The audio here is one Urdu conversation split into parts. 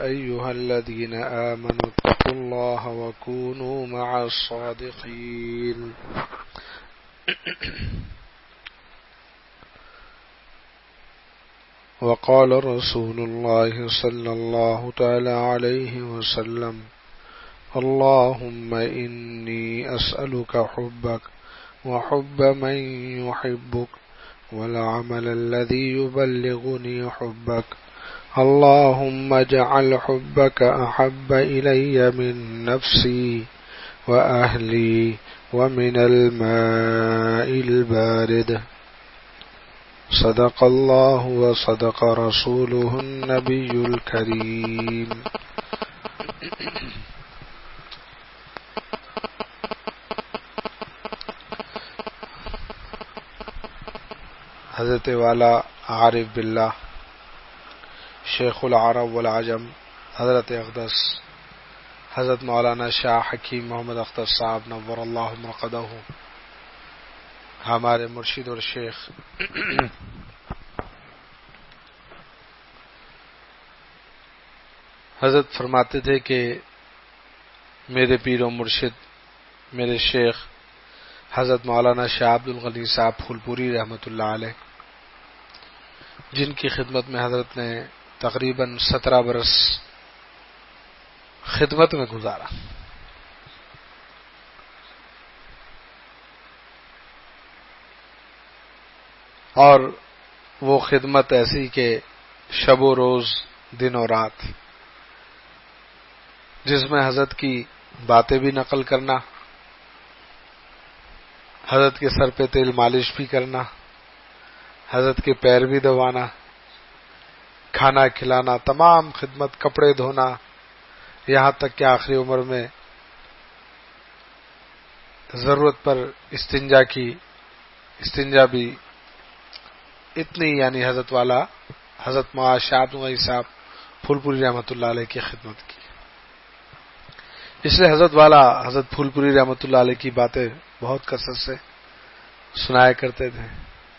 أيها الذين آمنوا اتقوا الله وكونوا مع الصادقين وقال رسول الله صلى الله تعالى عليه وسلم اللهم إني أسألك حبك وحب من يحبك والعمل الذي يبلغني حبك اللهم اجعل حبك أحب إلي من نفسي وأهلي ومن الماء البارد صدق الله وصدق رسوله النبي الكريم. حضرت والا عارف باللہ شیخ العرب والعجم حضرت اقدس حضرت مولانا شاہ حکیم محمد اختر صاحب نور اللہ مرقدہ ہمارے مرشد اور شیخ حضرت فرماتے تھے کہ میرے پیر و مرشد میرے شیخ حضرت مولانا شاہ عبد الغنی صاحب پھول پوری رحمۃ اللہ علیہ، جن کی خدمت میں حضرت نے تقریباً 17 برس خدمت میں گزارا، اور وہ خدمت ایسی کہ شب و روز دن و رات، جس میں حضرت کی باتیں بھی نقل کرنا، حضرت کے سر پہ تیل مالش بھی کرنا، حضرت کے پیر بھی دبانا، کھانا کھلانا، تمام خدمت، کپڑے دھونا، یہاں تک کہ آخری عمر میں ضرورت پر استنجا بھی اتنی، یعنی حضرت والا حضرت مولانا شاہ عبد الغنی صاحب پھول پوری رحمۃ اللہ علیہ کی خدمت کی. اس لیے حضرت والا حضرت پھول پوری رحمۃ اللہ علیہ کی باتیں بہت کثرت سے سنایا کرتے تھے.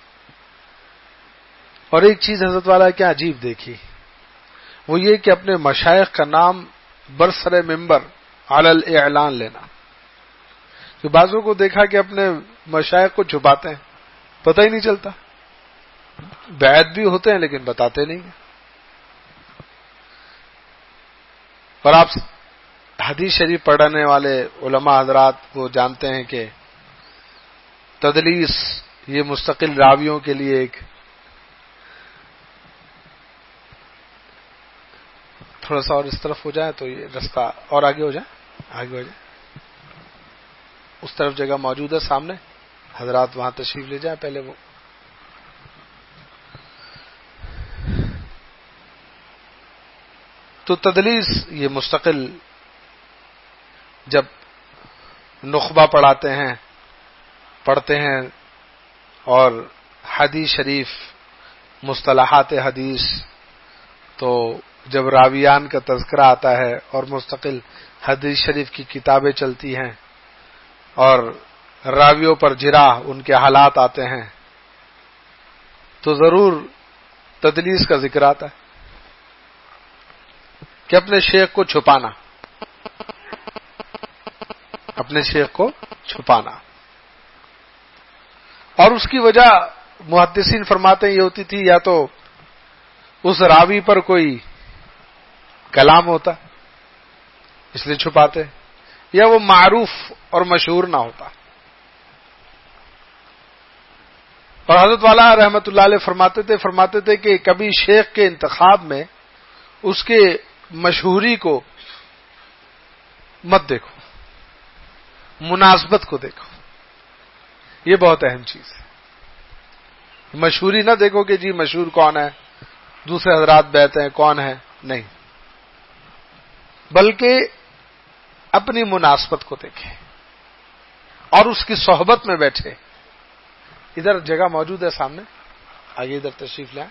اور ایک چیز حضرت والا کیا عجیب دیکھی، وہ یہ کہ اپنے مشائخ کا نام برسر ممبر علی الاعلان لینا. کہ بعضوں کو دیکھا کہ اپنے مشائخ کو چھپاتے ہیں، پتہ ہی نہیں چلتا، بیعت بھی ہوتے ہیں لیکن بتاتے نہیں ہیں. اور آپ حدیث شریف پڑھنے والے علماء حضرات وہ جانتے ہیں کہ تدلیس یہ مستقل راویوں کے لیے ایک تھوڑا سا اور اس طرف ہو جائے تو یہ رستہ اور آگے ہو جائے اس طرف جگہ موجود ہے سامنے، حضرات وہاں تشریف لے جائیں پہلے. وہ تو تدلیس یہ مستقل جب نخبہ پڑھتے ہیں اور حدیث شریف مصطلحات حدیث، تو جب راویان کا تذکرہ آتا ہے اور مستقل حدیث شریف کی کتابیں چلتی ہیں اور راویوں پر جرح ان کے حالات آتے ہیں، تو ضرور تدلیس کا ذکر آتا ہے کہ اپنے شیخ کو چھپانا. اور اس کی وجہ محدثین فرماتے ہیں یہ ہوتی تھی، یا تو اس راوی پر کوئی کلام ہوتا اس لیے چھپاتے، یا وہ معروف اور مشہور نہ ہوتا. اور حضرت والا رحمت اللہ علیہ فرماتے تھے کہ کبھی شیخ کے انتخاب میں اس کے مشہوری کو مت دیکھو، مناسبت کو دیکھو. یہ بہت اہم چیز ہے. مشہوری نہ دیکھو کہ جی مشہور کون ہے، دوسرے حضرات بیٹھتے ہیں کون ہے، نہیں، بلکہ اپنی مناسبت کو دیکھیں اور اس کی صحبت میں بیٹھے. ادھر جگہ موجود ہے سامنے، آگے ادھر تشریف لائیں.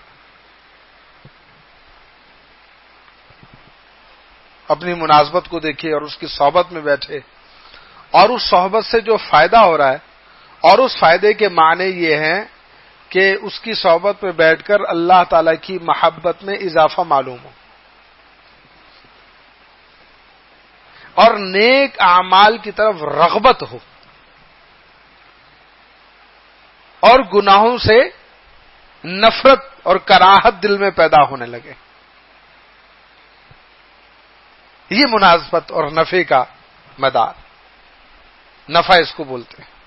اپنی مناسبت کو دیکھیے اور اس کی صحبت میں بیٹھے، اور اس صحبت سے جو فائدہ ہو رہا ہے، اور اس فائدے کے معنی یہ ہیں کہ اس کی صحبت میں بیٹھ کر اللہ تعالی کی محبت میں اضافہ معلوم ہو. اور نیک اعمال کی طرف رغبت ہو اور گناہوں سے نفرت اور کراہت دل میں پیدا ہونے لگے. یہ مناسبت اور نفع کا مدار، نفع اس کو بولتے ہیں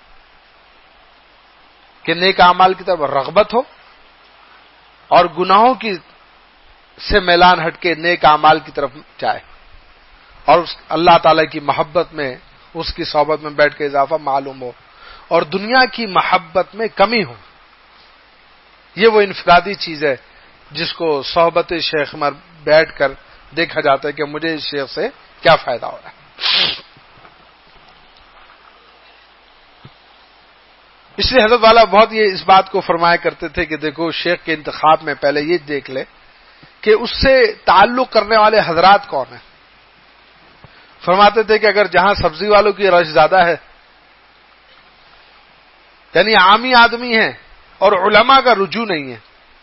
کہ نیک اعمال کی طرف رغبت ہو اور گناہوں کی سے میلان ہٹ کے نیک اعمال کی طرف جائے اور اللہ تعالی کی محبت میں، اس کی صحبت میں بیٹھ کے اضافہ معلوم ہو اور دنیا کی محبت میں کمی ہو. یہ وہ انفرادی چیز ہے جس کو صحبت شیخ میں بیٹھ کر دیکھا جاتا ہے کہ مجھے اس شیخ سے کیا فائدہ ہو رہا ہے. اس لیے حضرت والا بہت یہ اس بات کو فرمایا کرتے تھے کہ دیکھو شیخ کے انتخاب میں پہلے یہ دیکھ لے کہ اس سے تعلق کرنے والے حضرات کون ہیں. فرماتے تھے کہ اگر جہاں سبزی والوں کی رش زیادہ ہے، یعنی عامی آدمی ہیں اور علماء کا رجوع نہیں ہے،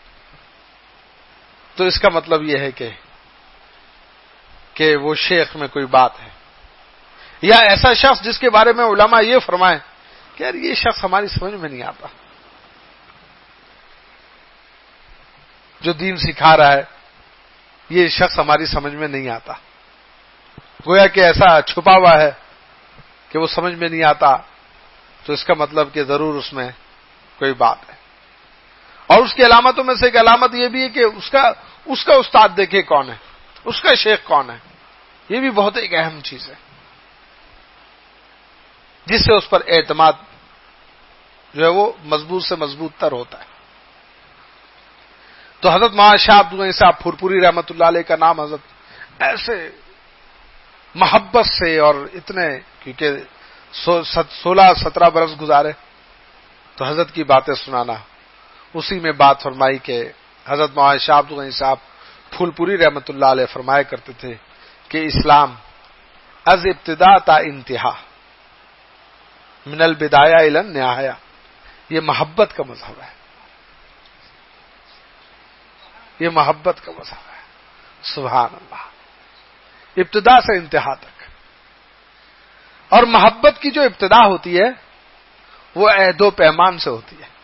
تو اس کا مطلب یہ ہے کہ وہ شیخ میں کوئی بات ہے. یا ایسا شخص جس کے بارے میں علماء یہ فرمائیں کہ یار یہ شخص ہماری سمجھ میں نہیں آتا، جو دین سکھا رہا ہے یہ شخص ہماری سمجھ میں نہیں آتا، گویا کہ ایسا چھپا ہوا ہے کہ وہ سمجھ میں نہیں آتا، تو اس کا مطلب کہ ضرور اس میں کوئی بات ہے. اور اس کی علامتوں میں سے ایک علامت یہ بھی ہے کہ اس کا استاد دیکھے کون ہے، اس کا شیخ کون ہے. یہ بھی بہت ایک اہم چیز ہے جس سے اس پر اعتماد جو ہے وہ مضبوط سے مضبوط تر ہوتا ہے. تو حضرت مولانا شاہ عبد الغنی صاحب پھرپوری رحمۃ اللہ علیہ کا نام حضرت ایسے محبت سے اور اتنے، کیونکہ 16-17 برس گزارے تو حضرت کی باتیں سنانا، اسی میں بات فرمائی کہ حضرت مولانا شاہ عبد الغنی صاحب پھولپوری رحمۃ اللہ علیہ فرمایا کرتے تھے کہ اسلام از ابتدا تا انتہا، من البدایہ الی النہایہ، یہ محبت کا مذہب ہے، یہ محبت کا مذہب ہے. سبحان اللہ، ابتدا سے انتہا تک. اور محبت کی جو ابتدا ہوتی ہے وہ عہد و پیمان سے ہوتی ہے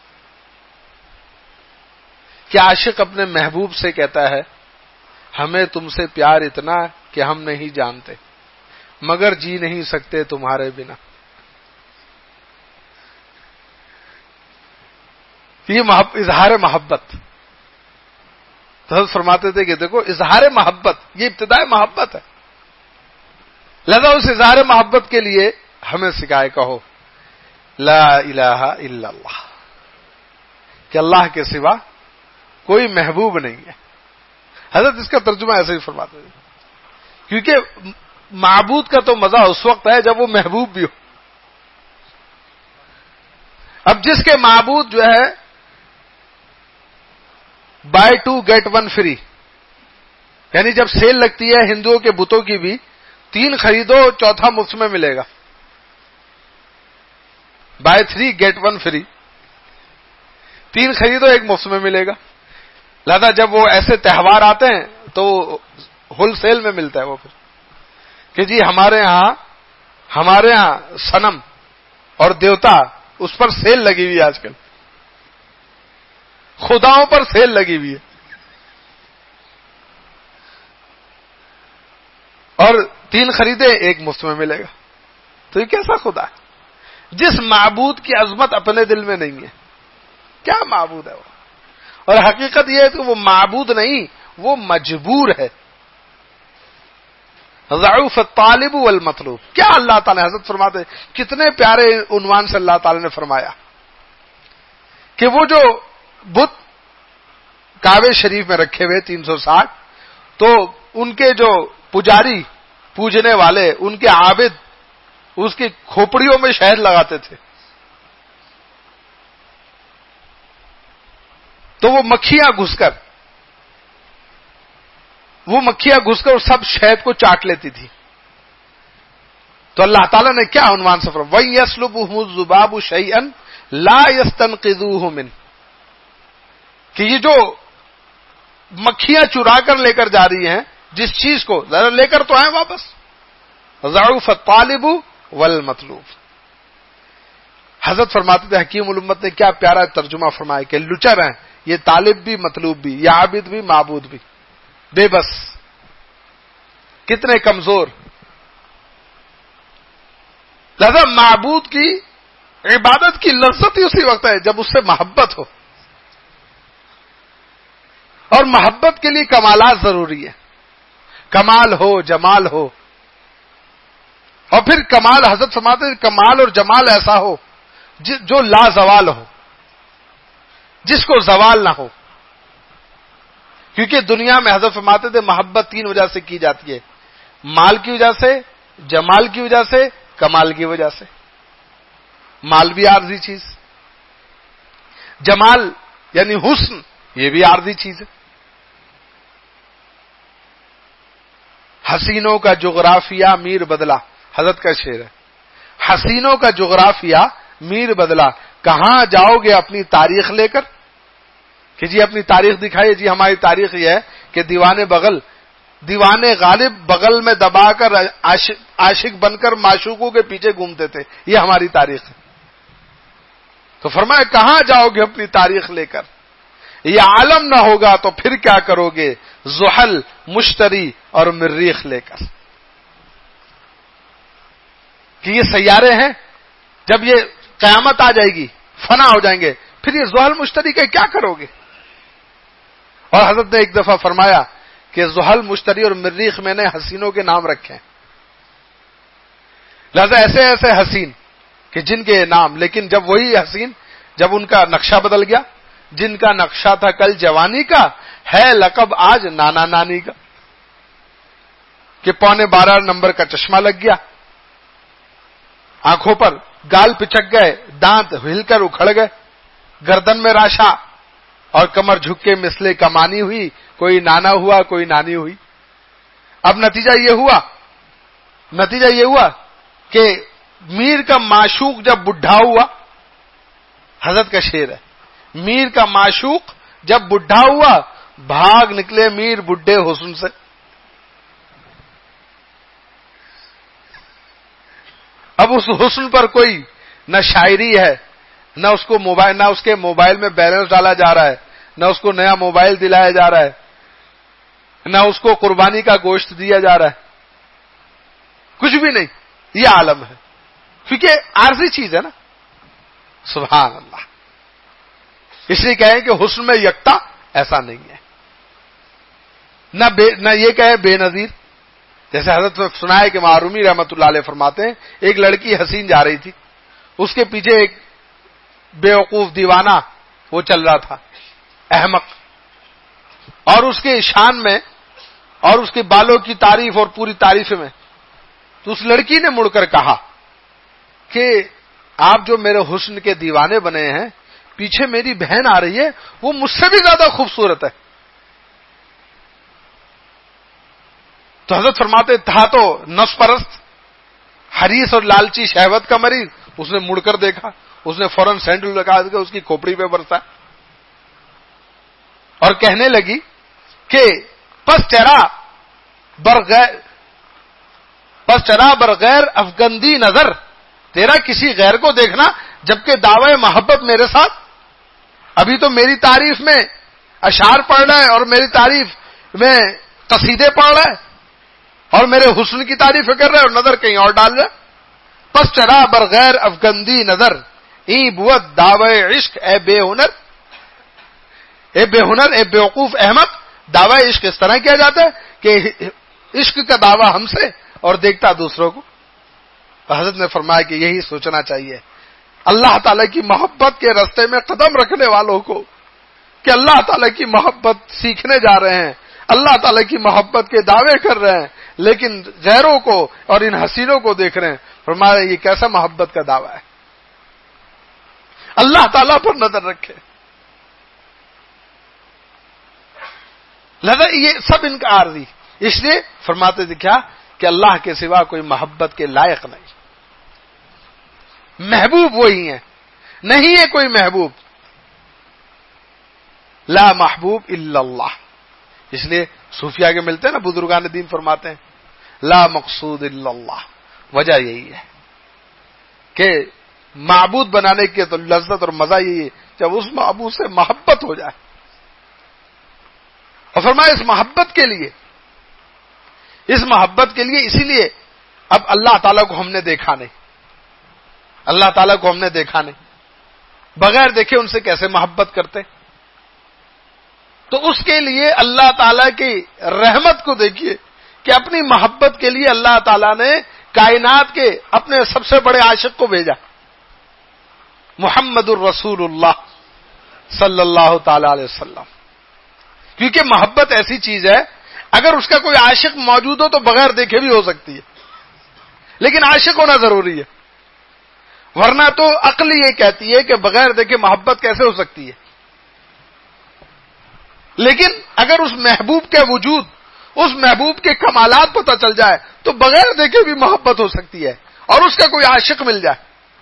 کہ عاشق اپنے محبوب سے کہتا ہے ہمیں تم سے پیار اتنا کہ ہم نہیں جانتے مگر جی نہیں سکتے تمہارے بنا. یہ اظہار محبت. تو حضرت فرماتے تھے کہ دیکھو اظہار محبت یہ ابتدائی محبت ہے، لہذا اس اظہار محبت کے لیے ہمیں سکھائے کہو لا الہ الا اللہ، کہ اللہ کے سوا کوئی محبوب نہیں ہے. حضرت اس کا ترجمہ ایسے ہی فرماتے تھے کیونکہ معبود کا تو مزہ اس وقت ہے جب وہ محبوب بھی ہو. اب جس کے معبود جو ہے بائی 2 get 1 free، یعنی جب سیل لگتی ہے ہندوؤں کے بتوں کی بھی، 3 خریدو 4تھا مفت میں ملے گا، بائی 3 get 1 free، 3 خریدو 1 مفت میں ملے گا. لہذا جب وہ ایسے تہوار آتے ہیں تو ہول سیل میں ملتا ہے وہ پھر کہ جی ہمارے ہاں صنم اور دیوتا اس پر سیل لگی ہوئی ہے، آج کل خداؤں پر سیل لگی ہوئی ہے، اور 3 خریدے 1 مفت میں ملے گا. تو یہ کیسا خدا ہے جس معبود کی عظمت اپنے دل میں نہیں ہے؟ کیا معبود ہے وہ؟ اور حقیقت یہ ہے کہ وہ معبود نہیں، وہ مجبور ہے. ضعف الطالب والمطلوب. کیا اللہ تعالیٰ حضرت فرماتے ہیں، کتنے پیارے عنوان سے اللہ تعالیٰ نے فرمایا کہ وہ جو بت کعبے شریف میں رکھے ہوئے 360، تو ان کے جو پجاری پوجنے والے، ان کے عابد اس کی کھوپڑیوں میں شہد لگاتے تھے، تو وہ مکھیاں گھس کر سب شہد کو چاٹ لیتی تھی. تو اللہ تعالیٰ نے کیا عنوان سے فرمایا، وَيَسْلُبُهُمُ الذُّبَابُ شَيْئًا لَا يَسْتَنْقِذُوهُ مِنْهُ، کہ یہ جو مکھیاں چرا کر لے کر جا رہی ہیں جس چیز کو، ذرا لے کر تو آئیں واپس، ضعف الطالب والمطلوب. حضرت فرماتے تھے حکیم الامت نے کیا پیارا ترجمہ فرمایا کہ لچر ہیں یہ طالب بھی مطلوب بھی، یہ عابد بھی معبود بھی، بے بس، کتنے کمزور. لہذا معبود کی عبادت کی لذت ہی اسی وقت ہے جب اس سے محبت ہو، اور محبت کے لیے کمالات ضروری ہے. کمال ہو، جمال ہو، اور پھر کمال حضرت فرماتے ہیں کمال اور جمال ایسا ہو جو لا زوال ہو، جس کو زوال نہ ہو. کیونکہ دنیا میں حضرت فرماتے تھے محبت 3 وجہ سے کی جاتی ہے: مال کی وجہ سے، جمال کی وجہ سے، کمال کی وجہ سے. مال بھی عارضی چیز، جمال یعنی حسن یہ بھی عارضی چیز ہے. حسینوں کا جغرافیہ میر بدلا، حضرت کا شعر ہے. حسینوں کا جغرافیہ میر بدلا، کہاں جاؤ گے اپنی تاریخ لے کر؟ کہ جی اپنی تاریخ دکھائیے. جی ہماری تاریخ یہ ہے کہ دیوانے غالب بغل میں دبا کر عاشق بن کر معشوقوں کے پیچھے گھومتے تھے، یہ ہماری تاریخ ہے. تو فرمایا کہاں جاؤ گے اپنی تاریخ لے کر؟ یہ عالم نہ ہوگا تو پھر کیا کرو گے؟ زحل، مشتری اور مریخ لے کر. کہ یہ سیارے ہیں، جب یہ قیامت آ جائے گی فنا ہو جائیں گے، پھر یہ زحل مشتری کے کیا کرو گے؟ اور حضرت نے ایک دفعہ فرمایا کہ زحل، مشتری اور مریخ میں نے حسینوں کے نام رکھے ہیں. لہذا ایسے ایسے حسین کہ جن کے نام، لیکن جب وہی حسین جب ان کا نقشہ بدل گیا، جن کا نقشہ تھا کل جوانی کا ہے لقب آج نانا نانی کا، کہ 11:15 نمبر کا چشمہ لگ گیا آنکھوں پر، گال پچک گئے، دانت ہل کر اکھڑ گئے، گردن میں راشا اور کمر جھک کے مثلے کمانی ہوئی، کوئی نانا ہوا کوئی نانی ہوئی. اب نتیجہ یہ ہوا کہ میر کا معشوق جب بڈھا ہوا، حضرت کا شعر ہے، میر کا معشوق جب بڈھا ہوا بھاگ نکلے میر بڈھے حسن سے. اب اس حسن پر کوئی نہ شاعری ہے، نہ اس کو موبائل، نہ اس کے موبائل میں بیلنس ڈالا جا رہا ہے، نہ اس کو نیا موبائل دلایا جا رہا ہے، نہ اس کو قربانی کا گوشت دیا جا رہا ہے، کچھ بھی نہیں. یہ عالم ہے، کیونکہ عارضی چیز ہے نا. سبحان اللہ. اس لیے کہیں کہ حسن میں یکتا ایسا نہیں ہے، نہ یہ کہیں بے نظیر. جیسے حضرت نے سنا ہے کہ معرومی رحمت اللہ علیہ فرماتے ہیں ایک لڑکی حسین جا رہی تھی، اس کے پیچھے ایک بیوقوف دیوانہ وہ چل رہا تھا، احمق، اور اس کے شان میں اور اس کے بالوں کی تعریف اور پوری تعریف میں. تو اس لڑکی نے مڑ کر کہا کہ آپ جو میرے حسن کے دیوانے بنے ہیں، پیچھے میری بہن آ رہی ہے، وہ مجھ سے بھی زیادہ خوبصورت ہے. تو حضرت فرماتے تھا تو نفس پرست، حریص اور لالچی شہوت کا مریض، اس نے مڑ کر دیکھا، اس نے فوراً سینڈل لگا کے اس کی کھوپڑی پہ برسا اور کہنے لگی کہ پس چرا برغیر افغندی نظر، تیرا کسی غیر کو دیکھنا جبکہ دعوی محبت میرے ساتھ. ابھی تو میری تعریف میں اشعار پڑھ رہا ہے اور میری تعریف میں قصیدے پڑھ رہا ہے اور میرے حسن کی تعریف کر رہا ہے اور نظر کہیں اور ڈال رہا ہے. پس چرا برغیر افغندی نظر، ای بوت دعوی عشق اے بے ہنر، اے بے ہنر، اے بیوقوف احمد. دعوی عشق اس طرح کیا جاتا ہے کہ عشق کا دعویٰ ہم سے اور دیکھتا دوسروں کو. حضرت نے فرمایا کہ یہی سوچنا چاہیے اللہ تعالی کی محبت کے راستے میں قدم رکھنے والوں کو، کہ اللہ تعالی کی محبت سیکھنے جا رہے ہیں، اللہ تعالی کی محبت کے دعوے کر رہے ہیں، لیکن غیروں کو اور ان حسینوں کو دیکھ رہے ہیں. فرمایا یہ کیسا محبت کا دعویٰ ہے؟ اللہ تعالیٰ پر نظر رکھے. لہذا یہ سب ان کا عارضی، اس لیے فرماتے تھے کیا کہ اللہ کے سوا کوئی محبت کے لائق نہیں. محبوب وہی ہیں، نہیں ہے کوئی محبوب. لا محبوب الا اللہ. اس لیے صوفیہ کے ملتے ہیں نا، بزرگان دین فرماتے ہیں لا مقصود الا اللہ. وجہ یہی ہے کہ معبود بنانے کی تو لذت اور مزہ یہی ہے جب اس معبود سے محبت ہو جائے. اور فرمایا اس محبت کے لیے اسی لیے اب اللہ تعالیٰ کو ہم نے دیکھا نہیں. اللہ تعالیٰ کو ہم نے دیکھا نہیں, بغیر دیکھے ان سے کیسے محبت کرتے؟ تو اس کے لیے اللہ تعالیٰ کی رحمت کو دیکھیے کہ اپنی محبت کے لیے اللہ تعالیٰ نے کائنات کے اپنے سب سے بڑے عاشق کو بھیجا, محمد الرسول اللہ صلی اللہ تعالی علیہ وسلم. کیونکہ محبت ایسی چیز ہے اگر اس کا کوئی عاشق موجود ہو تو بغیر دیکھے بھی ہو سکتی ہے, لیکن عاشق ہونا ضروری ہے, ورنہ تو عقل یہ کہتی ہے کہ بغیر دیکھے محبت کیسے ہو سکتی ہے. لیکن اگر اس محبوب کے وجود, اس محبوب کے کمالات پتہ چل جائے تو بغیر دیکھے بھی محبت ہو سکتی ہے اور اس کا کوئی عاشق مل جائے.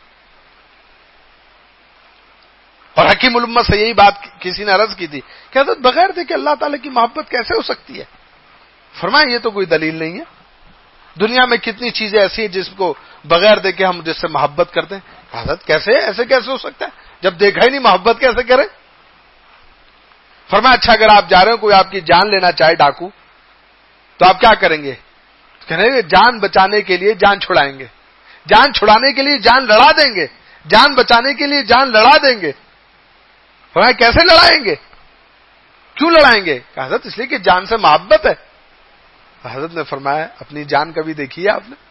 اور حکیم الامت سے یہی بات کسی نے عرض کی تھی کہ حضرت بغیر دیکھے اللہ تعالیٰ کی محبت کیسے ہو سکتی ہے؟ فرمایا یہ تو کوئی دلیل نہیں ہے. دنیا میں کتنی چیزیں ایسی ہیں جس کو بغیر دیکھے ہم جس سے محبت کرتے ہیں. حضرت کیسے ایسے کیسے ہو سکتا ہے؟ جب دیکھا ہی نہیں محبت کیسے کرے؟ فرمایا اچھا اگر آپ جا رہے ہو, کوئی آپ کی جان لینا چاہے ڈاکو, تو آپ کیا کریں گے؟ کہنے گے جان بچانے کے لیے جان چھڑائیں گے, جان چھڑانے کے لیے جان لڑا دیں گے, جان بچانے کے لیے جان لڑا دیں گے. فرمایا کیسے لڑائیں گے؟ کیوں لڑائیں گے؟ کہ حضرت اس لیے کہ جان سے محبت ہے. حضرت نے فرمایا اپنی جان کبھی دیکھی ہے آپ نے؟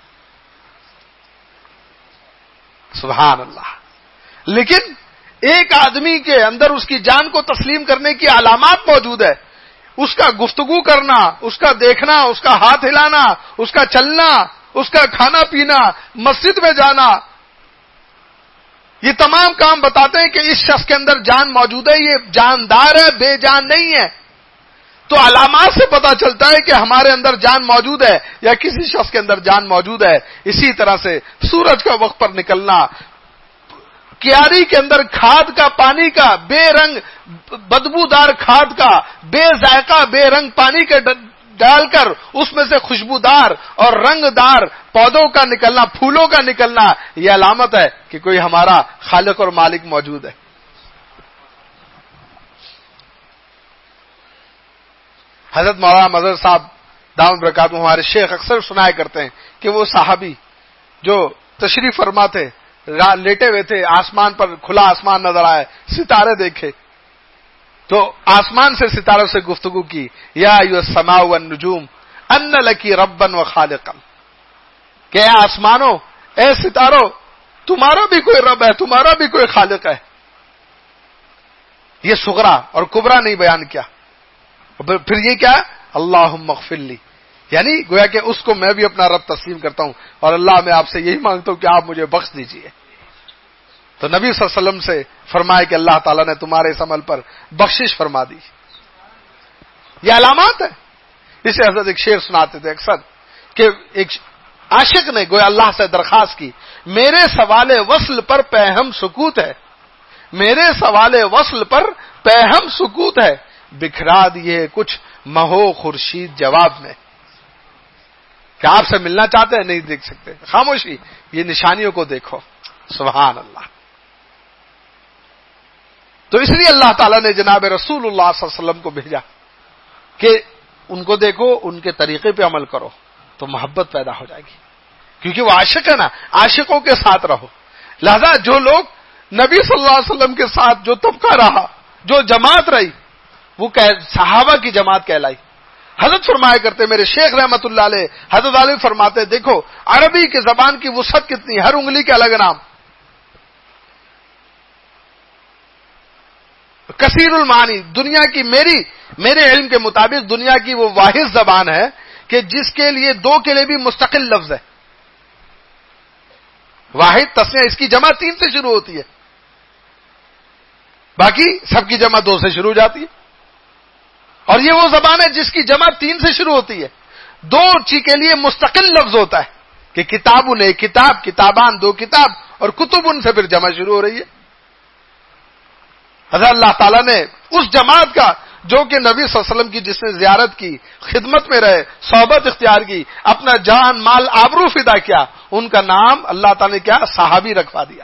سبحان اللہ. لیکن ایک آدمی کے اندر اس کی جان کو تسلیم کرنے کی علامات موجود ہے. اس کا گفتگو کرنا, اس کا دیکھنا, اس کا ہاتھ ہلانا, اس کا چلنا, اس کا کھانا پینا, مسجد میں جانا, یہ تمام کام بتاتے ہیں کہ اس شخص کے اندر جان موجود ہے, یہ جاندار ہے, بے جان نہیں ہے. تو علامات سے پتا چلتا ہے کہ ہمارے اندر جان موجود ہے یا کسی شخص کے اندر جان موجود ہے. اسی طرح سے سورج کا وقت پر نکلنا, کیاری کے اندر کھاد کا, پانی کا, بے رنگ بدبودار کھاد کا, بے ذائقہ بے رنگ پانی کے ڈال کر اس میں سے خوشبودار اور رنگ دار پودوں کا نکلنا, پھولوں کا نکلنا, یہ علامت ہے کہ کوئی ہمارا خالق اور مالک موجود ہے. حضرت مولانا مظہر صاحب دامت برکاتہ ہمارے شیخ اکثر سنایا کرتے ہیں کہ وہ صحابی جو تشریف فرما تھے, لیٹے ہوئے تھے, آسمان پر کھلا آسمان نظر آئے, ستارے دیکھے, تو آسمان سے ستاروں سے گفتگو کی, یا ایھا السماء والنجوم ان لکی ربا وخالقا, کہ اے آسمانوں, اے ستاروں, تمہارا بھی کوئی رب ہے, تمہارا بھی کوئی خالق ہے. یہ صغرا اور کبرا نہیں بیان کیا. پھر یہ کیا؟ اللہم اغفر لی, یعنی گویا کہ اس کو میں بھی اپنا رب تسلیم کرتا ہوں اور اللہ میں آپ سے یہی مانگتا ہوں کہ آپ مجھے بخش دیجئے. تو نبی صلی اللہ علیہ وسلم سے فرمائے کہ اللہ تعالیٰ نے تمہارے اس عمل پر بخشش فرما دی. یہ علامات ہے. اسے حضرت ایک شعر سناتے تھے اکثر کہ ایک عاشق نے گویا اللہ سے درخواست کی, میرے سوال وصل پر پہم سکوت ہے, میرے سوال وصل پر پہم سکوت ہے, بکھرا دیے کچھ مہو خورشید جواب میں. کہ آپ سے ملنا چاہتے ہیں, نہیں دیکھ سکتے, خاموشی, یہ نشانیوں کو دیکھو. سبحان اللہ. تو اس لیے اللہ تعالیٰ نے جناب رسول اللہ صلی اللہ علیہ وسلم کو بھیجا کہ ان کو دیکھو, ان کے طریقے پہ عمل کرو تو محبت پیدا ہو جائے گی. کیونکہ وہ عاشق ہے نا, عاشقوں کے ساتھ رہو. لہذا جو لوگ نبی صلی اللہ علیہ وسلم کے ساتھ جو طبقہ رہا, جو جماعت رہی, وہ صحابہ کی جماعت کہلائی. حضرت فرمایا کرتے, میرے شیخ رحمت اللہ علیہ حضرت علیہ فرماتے, دیکھو عربی کی زبان کی وسعت کتنی, ہر انگلی کے الگ نام. کثیر المعانی, دنیا کی میرے علم کے مطابق دنیا کی وہ واحد زبان ہے کہ جس کے لیے دو کے لیے بھی مستقل لفظ ہے. واحد تسنیہ, اس کی جمع 3 سے شروع ہوتی ہے, باقی سب کی جمع 2 سے شروع ہو جاتی ہے. اور یہ وہ زبان ہے جس کی جمع 3 سے شروع ہوتی ہے. 2 چیز کے لیے مستقل لفظ ہوتا ہے کہ کتابن, ایک کتاب, کتابان 2 کتاب, اور کتبن سے پھر جمع شروع ہو رہی ہے. حضرت اللہ تعالیٰ نے اس جماعت کا جو کہ نبی صلی اللہ علیہ وسلم کی جس نے زیارت کی، خدمت میں رہے، صحبت اختیار کی، اپنا جان مال آبرو فدا کیا، ان کا نام اللہ تعالی نے کیا صحابی رکھوا دیا۔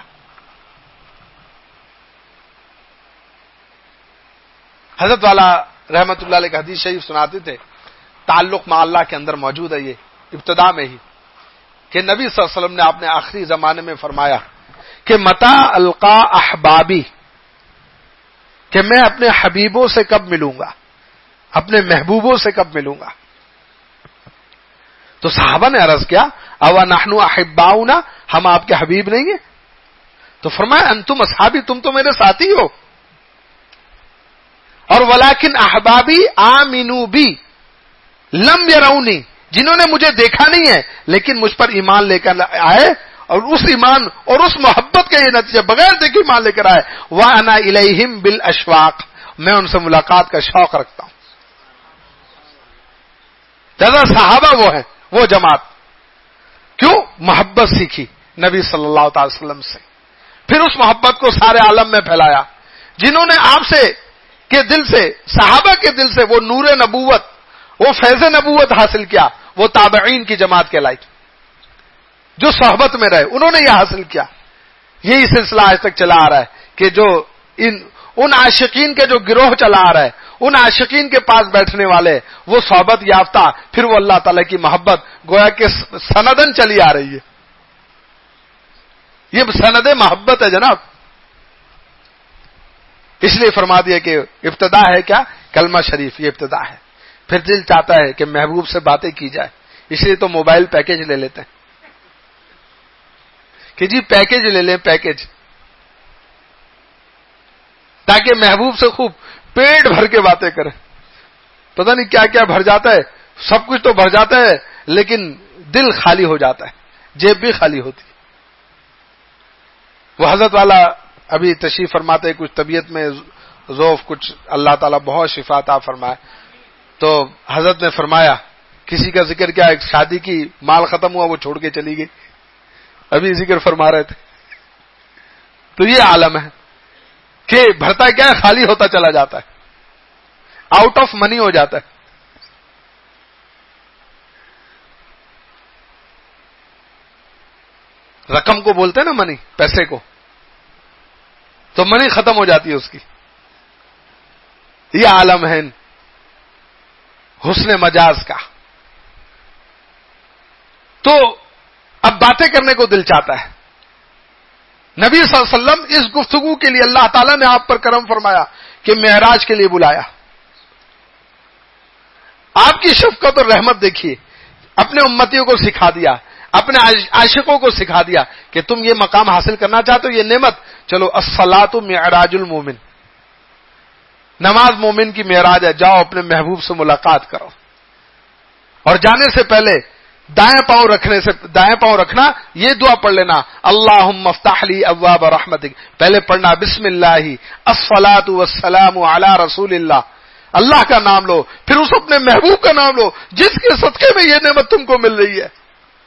حضرت والا رحمت اللہ علیہ کا حدیث شریف سناتے تھے، تعلق مع اللہ کے اندر موجود ہے یہ ابتدا میں ہی، کہ نبی صلی اللہ علیہ وسلم نے اپنے آخری زمانے میں فرمایا کہ متا القا احبابی، کہ میں اپنے حبیبوں سے کب ملوں گا، اپنے محبوبوں سے کب ملوں گا۔ تو صحابہ نے عرض کیا او نحن احباؤنا، ہم آپ کے حبیب نہیں ہیں؟ تو فرمایا انتم اصحابی، تم تو میرے ساتھی ہو، اور ولیکن احبابی آمنوا بی لم یرونی، جنہوں نے مجھے دیکھا نہیں ہے لیکن مجھ پر ایمان لے کر آئے، اور اس ایمان اور اس محبت کا یہ نتیجہ بغیر دیکھے ایمان لے کر آئے، وَأَنَا إِلَيْهِمْ بِالْأَشْوَاقِ، میں ان سے ملاقات کا شوق رکھتا ہوں۔ لہذا صحابہ وہ ہیں، وہ جماعت، کیوں؟ محبت سیکھی نبی صلی اللہ تعالی وسلم سے، پھر اس محبت کو سارے عالم میں پھیلایا۔ جنہوں نے آپ سے کے دل سے، صحابہ کے دل سے وہ نور نبوت، وہ فیض نبوت حاصل کیا، وہ تابعین کی جماعت کہلائی، جو صحبت میں رہے، انہوں نے یہ حاصل کیا۔ یہی سلسلہ آج تک چلا آ رہا ہے کہ جو ان عاشقین کے جو گروہ چلا آ رہا ہے، ان عاشقین کے پاس بیٹھنے والے، وہ صحبت یافتہ، پھر وہ اللہ تعالی کی محبت گویا کہ سندن چلی آ رہی ہے۔ یہ سند محبت ہے جناب، اس لیے فرما دیا کہ ابتدا ہے کیا؟ کلمہ شریف، یہ ابتدا ہے۔ پھر دل چاہتا ہے کہ محبوب سے باتیں کی جائے، اس لیے تو موبائل پیکج لے لیتے ہیں کہ جی پیکج لے لیں، پیکج، تاکہ محبوب سے خوب پیٹ بھر کے باتیں کریں۔ پتہ نہیں کیا کیا بھر جاتا ہے، سب کچھ تو بھر جاتا ہے لیکن دل خالی ہو جاتا ہے، جیب بھی خالی ہوتی ہے۔ وہ حضرت والا ابھی تشریف فرماتے، کچھ طبیعت میں ضعف، کچھ اللہ تعالیٰ بہت شفا عطا فرمائے، تو حضرت نے فرمایا، کسی کا ذکر کیا، ایک شادی کی، مال ختم ہوا، وہ چھوڑ کے چلی گئی، ابھی ذکر فرما رہے تھے۔ تو یہ عالم ہے کہ بھرتا کیا ہے، خالی ہوتا چلا جاتا ہے، آؤٹ آف منی ہو جاتا ہے۔ رقم کو بولتے ہیں نا منی، پیسے کو، تو منی ختم ہو جاتی ہے اس کی۔ یہ عالم ہے حسن مجاز کا۔ تو اب باتیں کرنے کو دل چاہتا ہے۔ نبی صلی اللہ علیہ وسلم اس گفتگو کے لیے اللہ تعالیٰ نے آپ پر کرم فرمایا کہ معراج کے لیے بلایا۔ آپ کی شفقت اور رحمت دیکھیے، اپنے امتیوں کو سکھا دیا، اپنے عاشقوں کو سکھا دیا کہ تم یہ مقام حاصل کرنا چاہتے ہو، یہ نعمت، چلو الصلاۃ معراج المومن، نماز مومن کی معراج ہے، جاؤ اپنے محبوب سے ملاقات کرو، اور جانے سے پہلے دائیں پاؤں رکھنا، یہ دعا پڑھ لینا، اللہم افتح لی ابواب رحمتک، پہلے پڑھنا بسم اللہ الصلاۃ والسلام علی رسول اللہ، اللہ کا نام لو، پھر اس اپنے محبوب کا نام لو جس کے صدقے میں یہ نعمت تم کو مل رہی ہے،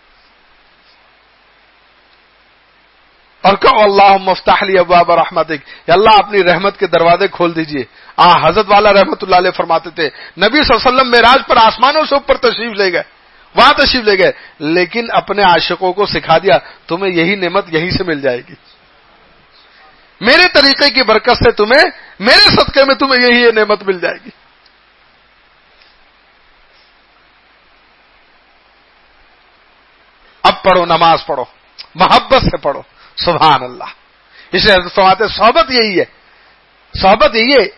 اور کہو اللہم افتح لی ابواب رحمتک، یا اللہ اپنی رحمت کے دروازے کھول دیجئے۔ حضرت والا رحمت اللہ علیہ فرماتے تھے، نبی صلی اللہ علیہ وسلم معراج پر آسمانوں سے اوپر تشریف لے گئے، وہاں تشریف لے گئے، لیکن اپنے عاشقوں کو سکھا دیا تمہیں یہی نعمت یہیں سے مل جائے گی، میرے طریقے کی برکت سے تمہیں، میرے صدقے میں تمہیں یہی یہ نعمت مل جائے گی۔ اب پڑھو، نماز پڑھو، محبت سے پڑھو، سبحان اللہ۔ اس لیے حضرت فرماتے ہیں صحبت یہی ہے، صحبت یہی ہے،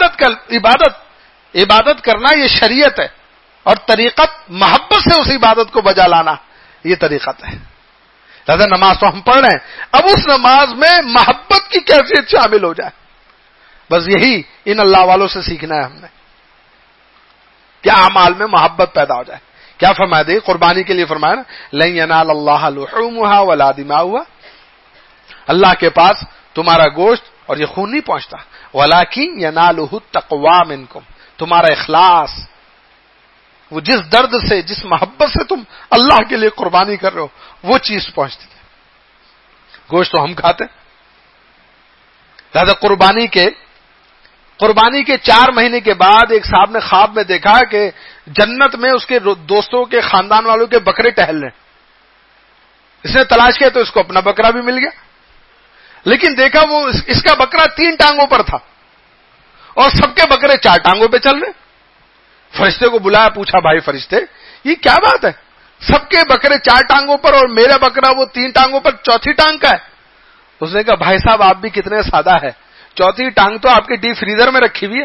عبادت کرنا یہ شریعت ہے، اور طریقت محبت سے اس عبادت کو بجا لانا یہ طریقت ہے۔ لہذا نماز تو ہم پڑھ رہے ہیں، اب اس نماز میں محبت کی کیفیت شامل ہو جائے، بس یہی ان اللہ والوں سے سیکھنا ہے ہم نے، کیا اعمال میں محبت پیدا ہو جائے۔ کیا فرمایا دے، قربانی کے لیے فرمایا نا، لن ینال اللہ لحومها ولا دماؤها، اللہ کے پاس تمہارا گوشت اور یہ خون نہیں پہنچتا، ولکن ینالہ التقوی منکم، تمہارا اخلاص، وہ جس درد سے، جس محبت سے تم اللہ کے لیے قربانی کر رہے ہو، وہ چیز پہنچتی ہے۔ گوشت تو ہم کھاتے ہیں، لہذا قربانی کے 4 مہینے کے بعد ایک صاحب نے خواب میں دیکھا کہ جنت میں اس کے دوستوں کے خاندان والوں کے بکرے ٹہل رہے ہیں. اس نے تلاش کیا تو اس کو اپنا بکرا بھی مل گیا, لیکن دیکھا وہ اس کا بکرا 3 ٹانگوں پر تھا اور سب کے بکرے 4 ٹانگوں پہ چل رہے. فرشتے کو بلایا, پوچھا بھائی فرشتے یہ کیا بات ہے, سب کے بکرے 4 ٹانگوں پر اور میرا بکرا وہ 3 ٹانگوں پر چوتھی ٹانگ کا ہے. اس نے کہا بھائی صاحب آپ بھی کتنے سادہ ہے, چوتھی ٹانگ تو آپ کے ڈیپ فریزر میں رکھی ہوئی ہے.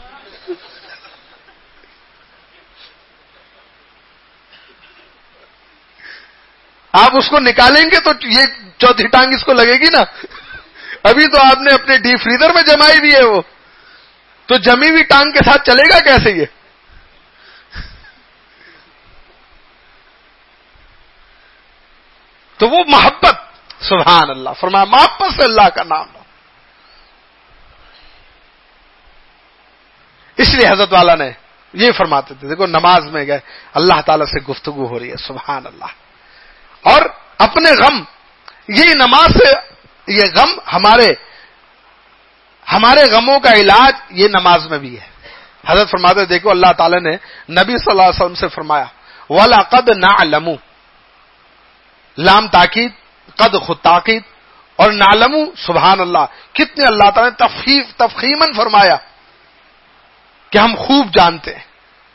آپ اس کو نکالیں گے تو یہ چوتھی ٹانگ اس کو لگے گی نا, ابھی تو آپ نے اپنے ڈیپ فریزر میں جمائی ہوئی ہے, وہ تو جمی ہوئی ٹانگ کے ساتھ چلے گا کیسے یہ. تو وہ محبت, سبحان اللہ, فرمایا محبت سے اللہ کا نام لو. اس لیے حضرت والا نے یہ فرماتے تھے, دیکھو نماز میں گئے اللہ تعالی سے گفتگو ہو رہی ہے, سبحان اللہ. اور اپنے غم, یہ نماز سے یہ غم ہمارے غموں کا علاج یہ نماز میں بھی ہے. حضرت فرماتے دیکھو اللہ تعالی نے نبی صلی اللہ علیہ وسلم سے فرمایا وَلَقَدْ نَعْلَمُ, لام تاکید, قد خود تاکید, اور نعلمو, سبحان اللہ, کتنے اللہ تعالی نے تفخیماً فرمایا کہ ہم خوب جانتے ہیں.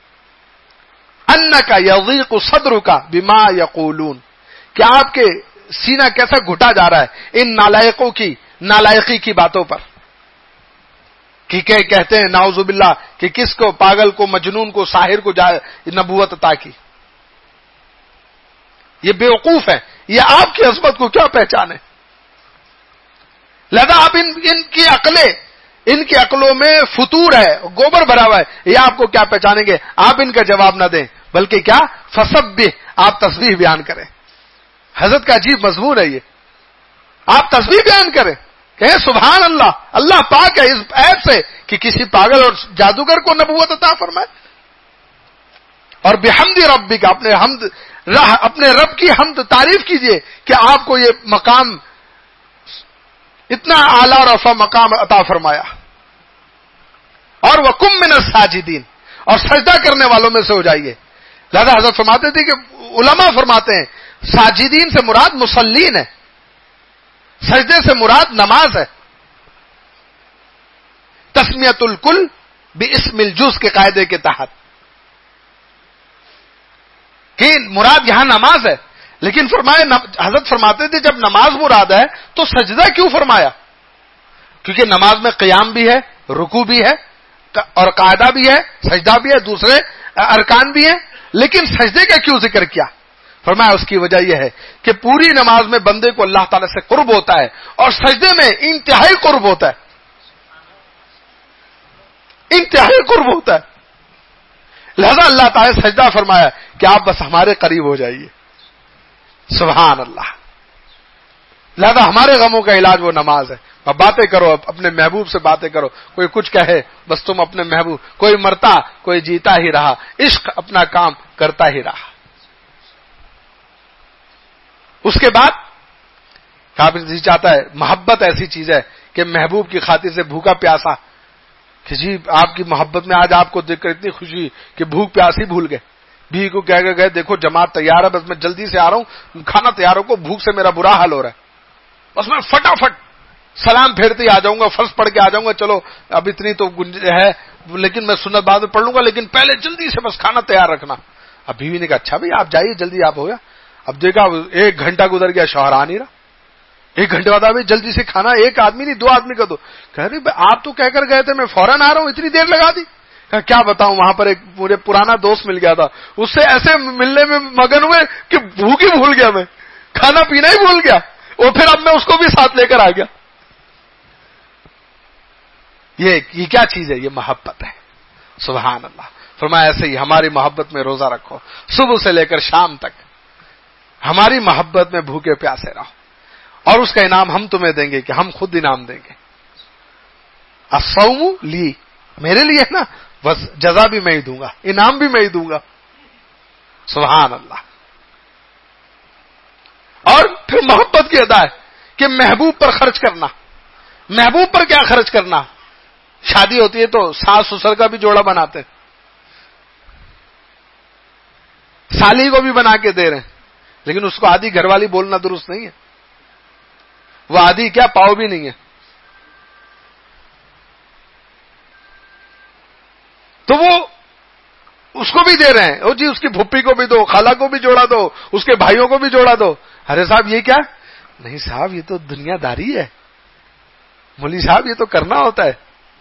انک یضیق صدرک بما یقولون, کہ آپ کے سینہ کیسا گھٹا جا رہا ہے ان نالائقوں کی نالائقی کی باتوں پر, کہ کہتے ہیں نعوذ باللہ کہ کس کو, پاگل کو, مجنون کو, ساحر کو نبوت عطا کی. یہ بیوقوف ہے, یہ آپ کی عظمت کو کیا پہچانے. لہذا آپ ان کی عقلوں میں فطور ہے, گوبر بھرا ہوا ہے, یہ آپ کو کیا پہچانیں گے. آپ ان کا جواب نہ دیں, بلکہ کیا فسبح, آپ تسبیح بیان کریں. حضرت کا عجیب مضمون ہے یہ, آپ تسبیح بیان کریں, کہیں سبحان اللہ, اللہ پاک ہے اس عیب سے کہ کسی پاگل اور جادوگر کو نبوت عطا فرمائے. اور بحمد ربک, اپنے رب کی حمد تعریف کیجئے کہ آپ کو یہ مقام, اتنا اعلیٰ رفع مقام عطا فرمایا. اور وَقُم مِّنَ السَّاجِدِينَ, اور سجدہ کرنے والوں میں سے ہو جائیے. لہذا حضرت فرماتے تھے کہ علماء فرماتے ہیں ساجدین سے مراد مصلین ہے, سجدے سے مراد نماز ہے. تسمیت الکل باسم الجز کے قاعدے کے تحت کہ مراد یہاں نماز ہے, لیکن حضرت فرماتے تھے جب نماز مراد ہے تو سجدہ کیوں فرمایا, کیونکہ نماز میں قیام بھی ہے, رکوع بھی ہے, اور قاعدہ بھی ہے, سجدہ بھی ہے, دوسرے ارکان بھی ہیں, لیکن سجدے کا کیوں ذکر کیا. فرمایا اس کی وجہ یہ ہے کہ پوری نماز میں بندے کو اللہ تعالی سے قرب ہوتا ہے اور سجدے میں انتہائی قرب ہوتا ہے, انتہائی قرب ہوتا ہے. لہذا اللہ تعالی نے سجدہ فرمایا کہ آپ بس ہمارے قریب ہو جائیے, سبحان اللہ. لہذا ہمارے غموں کا علاج وہ نماز ہے. اب باتیں کرو, اپنے محبوب سے باتیں کرو, کوئی کچھ کہے بس تم اپنے محبوب, کوئی مرتا کوئی جیتا ہی رہا, عشق اپنا کام کرتا ہی رہا. اس کے بعد آپ جی چاہتا ہے, محبت ایسی چیز ہے کہ محبوب کی خاطر سے بھوکا پیاسا, کہ جی آپ کی محبت میں آج آپ کو دیکھ کر اتنی خوشی کہ بھوک پیاس ہی بھول گئے. بیوی کو کہہ گئے دیکھو جماعت تیار ہے, بس میں جلدی سے آ رہا ہوں, کھانا تیار ہو, بھوک سے میرا برا حال ہو رہا ہے, بس میں فٹافٹ سلام پھیرتے ہی آ جاؤں گا, فرض پڑھ کے آ جاؤں گا, چلو اب اتنی تو ہے, لیکن میں سنت بعد میں پڑھ لوں گا, لیکن پہلے جلدی سے بس کھانا تیار رکھنا. اب بیوی نے کہا اچھا بھائی آپ جائیے جلدی, آپ ہو گیا. اب دیکھا 1 گھنٹہ گزر گیا, شوہر آ نہیں رہا. 1 گھنٹے بعد ابھی جلدی سے کھانا, 1 آدمی نہیں 2 آدمی کا دو. کہہ رہی آپ تو کہہ کر گئے تھے میں فوراً آ رہا ہوں, اتنی دیر لگا دی. کیا بتاؤں, وہاں پر ایک مجھے پرانا دوست مل گیا تھا, اس سے ایسے ملنے میں مگن ہوئے کہ بھوک ہی بھول گیا, میں کھانا پینا ہی بھول گیا, اور پھر اب میں اس کو بھی ساتھ لے کر آ گیا. یہ کیا چیز ہے, یہ محبت ہے, سبحان اللہ. فرمایا ایسے ہی ہماری محبت میں روزہ رکھو, صبح سے لے کر شام تک ہماری محبت میں بھوکے پیاسے رہو, اور اس کا انعام ہم تمہیں دیں گے کہ ہم خود انعام دیں گے. الصوم لی, میرے لیے نا, بس جزا بھی میں ہی دوں گا, انعام بھی میں ہی دوں گا, سبحان اللہ. اور پھر محبت کی ادا ہے کہ محبوب پر خرچ کرنا. محبوب پر کیا خرچ کرنا, شادی ہوتی ہے تو ساس سسر کا بھی جوڑا بناتے ہیں, سالی کو بھی بنا کے دے رہے ہیں, لیکن اس کو آدھی گھر والی بولنا درست نہیں ہے. وہ آدھی کیا پاؤ بھی نہیں ہے. تو وہ اس کو بھی دے رہے ہیں, او جی اس کی پھپھی کو بھی دو, خالہ کو بھی جوڑا دو, اس کے بھائیوں کو بھی جوڑا دو. ارے صاحب یہ کیا؟ نہیں صاحب یہ تو دنیا داری ہے, مولوی صاحب یہ تو کرنا ہوتا ہے.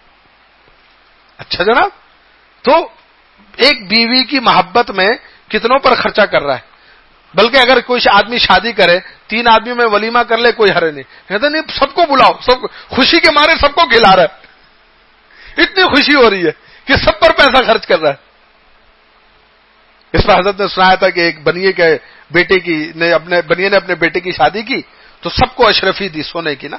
اچھا جناب, تو ایک بیوی کی محبت میں کتنوں پر خرچہ کر رہا ہے. بلکہ اگر کوئی آدمی شادی کرے, 3 آدمیوں میں ولیمہ کر لے, کوئی حرج نہیں. کہتے نہیں سب کو بلاؤ, سب خوشی کے مارے سب کو کھلا رہا ہے, اتنی خوشی ہو رہی ہے کہ سب پر پیسہ خرچ کر رہا ہے. اس پر حضرت نے سنایا تھا کہ ایک بنیے کے بیٹے کی نے اپنے بیٹے کی شادی کی تو سب کو اشرفی دی سونے کی نا.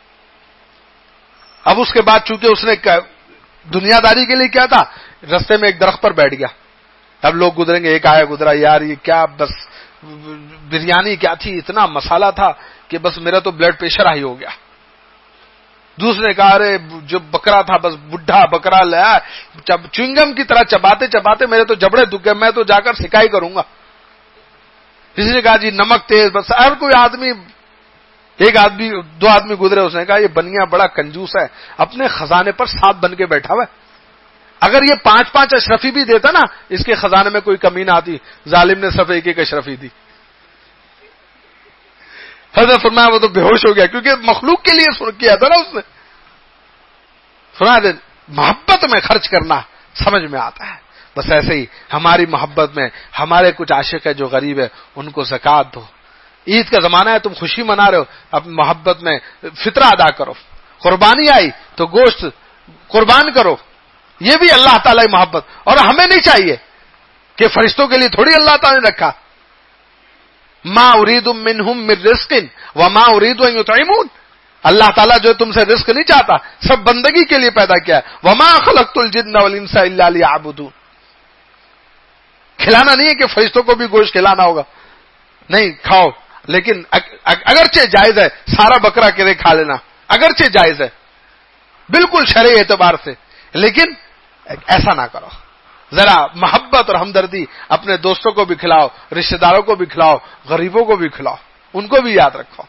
اب اس کے بعد چونکہ اس نے دنیا داری کے لیے کیا تھا, رستے میں ایک درخت پر بیٹھ گیا. اب لوگ گزریں گے, ایک آیا گزرا, یار یہ کیا بس بریانی کیا تھی, اتنا مسالہ تھا کہ بس میرا تو بلڈ پریشر ہائی ہو گیا. دوسرے نے کہا ارے جو بکرا تھا بس بڈھا بکرا لایا, چوئنگم کی طرح چباتے چباتے میرے تو جبڑے دکھ گئے, میں تو جا کر سکائی کروں گا. کسی نے کہا جی نمک تیز. بس ہر کوئی آدمی, ایک آدمی 2 آدمی گزرے, اس نے کہا یہ بنیا بڑا کنجوس ہے, اپنے خزانے پر سانپ بن کے بیٹھا ہوا ہے. اگر یہ 5 اشرفی بھی دیتا نا, اس کے خزانے میں کوئی کمی نہ آتی. ظالم نے صرف ایک اشرفی دی. حضرت فرمایا وہ تو بے ہوش ہو گیا, کیونکہ مخلوق کے لیے کیا تھا نا اس نے. فرمایا محبت میں خرچ کرنا سمجھ میں آتا ہے. بس ایسے ہی ہماری محبت میں ہمارے کچھ عاشق ہے جو غریب ہے, ان کو زکات دو. عید کا زمانہ ہے, تم خوشی منا رہے ہو, اپنی محبت میں فطرہ ادا کرو. قربانی آئی تو گوشت قربان کرو, یہ بھی اللہ تعالی محبت. اور ہمیں نہیں چاہیے کہ فرشتوں کے لیے تھوڑی اللہ تعالی نے رکھا, ما اريد منهم من رزق وما اريد ان يطعمون. اللہ تعالیٰ جو تم سے رزق نہیں چاہتا, سب بندگی کے لیے پیدا کیا ہے. وما خلقت الجن والانس الا ليعبدون. کھلانا نہیں ہے کہ فرشتوں کو بھی گوشت کھلانا ہوگا, نہیں کھاؤ, لیکن اگرچہ جائز ہے سارا بکرا کرے کھا لینا, اگرچہ جائز ہے بالکل شرعی اعتبار سے, لیکن ایسا نہ کرو. ذرا محبت اور ہمدردی اپنے دوستوں کو بھی کھلاؤ, رشتہ داروں کو بھی کھلاؤ, غریبوں کو بھی کھلاؤ, ان کو بھی یاد رکھو.